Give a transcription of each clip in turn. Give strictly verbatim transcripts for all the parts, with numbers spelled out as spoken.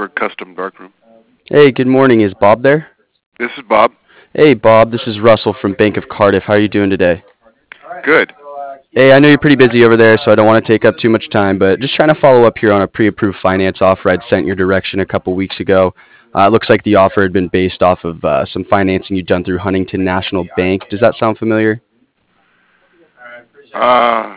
Goldberg Custom Darkroom. Hey, good morning. Is Bob there? This is Bob. Hey, Bob. This is Russell from Bank of Cardiff. How are you doing today? Good. Hey, I know you're pretty busy over there, so I don't want to take up too much time, but just trying to follow up here on a pre-approved finance offer I'd sent your direction a couple weeks ago. Uh, it looks like the offer had been based off of uh, some financing you'd done through Huntington National Bank. Does that sound familiar? Uh,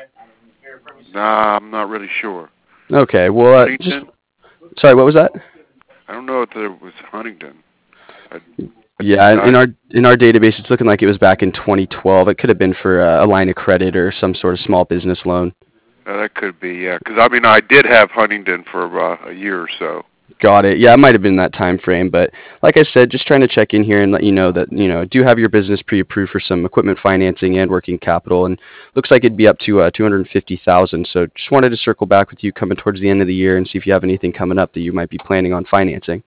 nah, I'm not really sure. Okay. Well, uh, just Huntington? sorry. What was that? I don't know if there was Huntington. I, I, Yeah, in I, in our in our database, it's looking like it was back in twenty twelve. It could have been for uh, a line of credit or some sort of small business loan. uh, that could be, yeah. Because, I mean, I did have Huntington for uh, a year or so. Got it. Yeah, it might have been that time frame, but like I said, just trying to check in here and let you know that, you know, do have your business pre-approved for some equipment financing and working capital, and looks like it'd be up to uh, two hundred fifty thousand. So just wanted to circle back with you coming towards the end of the year and see if you have anything coming up that you might be planning on financing.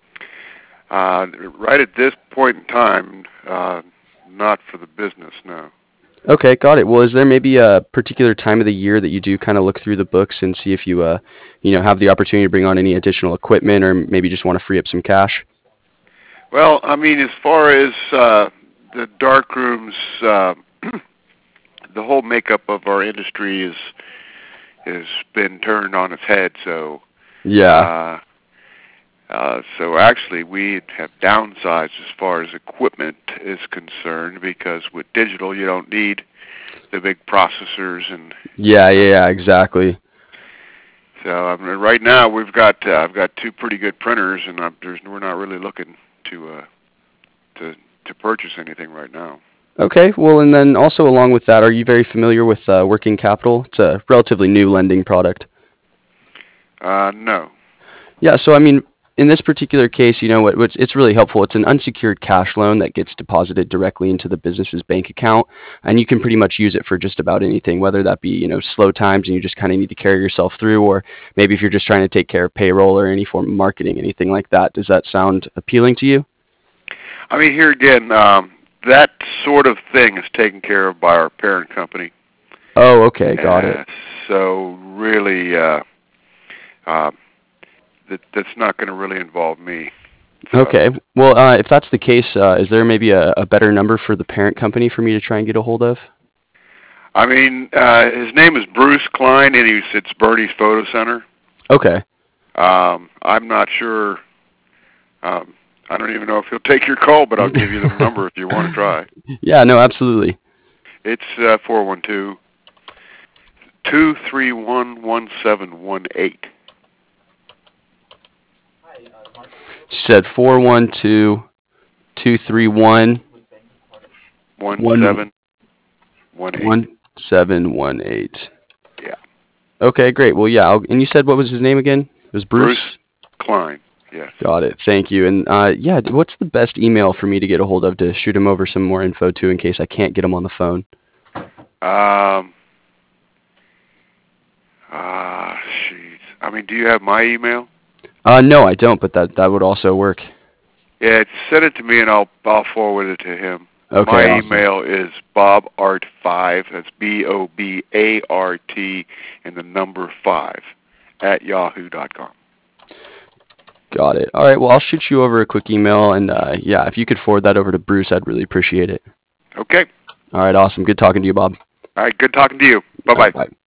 Uh, right at this point in time, uh, not for the business, no. Okay, got it. Well, is there maybe a particular time of the year that you do kind of look through the books and see if you, uh, you know, have the opportunity to bring on any additional equipment, or maybe just want to free up some cash? Well, I mean, as far as uh, the dark rooms, uh, the whole makeup of our industry is has been turned on its head. So, Yeah. uh, uh, so actually, we have downsized as far as equipment is concerned, because with digital, you don't need the big processors and. Yeah, yeah, yeah, exactly. So I mean, right now we've got uh, I've got two pretty good printers, and I'm, there's, we're not really looking to uh, to to purchase anything right now. Okay, well, and then also along with that, are you very familiar with uh, working capital? It's a relatively new lending product. Uh, no. Yeah, so I mean, in this particular case, you know, what, what's, it's really helpful. It's an unsecured cash loan that gets deposited directly into the business's bank account, and you can pretty much use it for just about anything, whether that be, you know, slow times and you just kind of need to carry yourself through, or maybe if you're just trying to take care of payroll or any form of marketing, anything like that. Does that sound appealing to you? I mean, here again, um, that sort of thing is taken care of by our parent company. Oh, okay, got uh, it. So really, uh, uh, that that's not going to really involve me. So. Okay. Well, uh, if that's the case, uh, is there maybe a, a better number for the parent company for me to try and get a hold of? I mean, uh, his name is Bruce Klein, and he's it's Bernie's Photo Center. Okay. Um, I'm not sure. Um, I don't even know if he'll take your call, but I'll give you the number if you want to try. Yeah, no, absolutely. It's uh, four one two, two three one, one seven one eight. You said four one two, two three one, one seven one eight. one seven one eight. Yeah. Okay, great. Well, yeah, I'll, and you said what was his name again? It was Bruce? Bruce Klein, yes. Got it. Thank you. And, uh, yeah, what's the best email for me to get a hold of to shoot him over some more info to in case I can't get him on the phone? Um, ah, uh, jeez. I mean, do you have my email? Uh, no, I don't, but that, that would also work. Yeah, send it to me and I'll I'll forward it to him. Okay, my awesome. email is bob art five, that's B O B A R T, and the number five, at yahoo dot com. Got it. All right, well, I'll shoot you over a quick email, and, uh, yeah, if you could forward that over to Bruce, I'd really appreciate it. Okay. All right, awesome. Good talking to you, Bob. All right, good talking to you. Bye-bye. All right, bye.